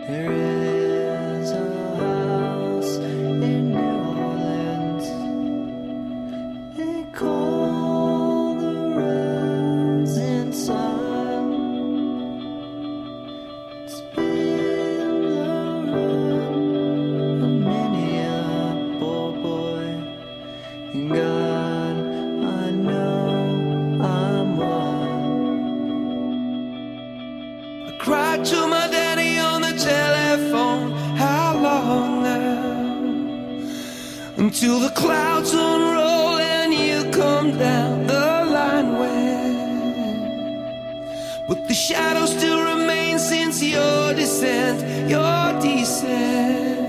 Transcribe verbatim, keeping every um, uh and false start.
There is a house in New Orleans. They call the rising sun. It's been the run of many a poor boy. And God, I know I'm one. I cried to my daddy on the telephone. How long now? Until the clouds unroll and you come down the line when, but the shadows still remain since your descent, your descent.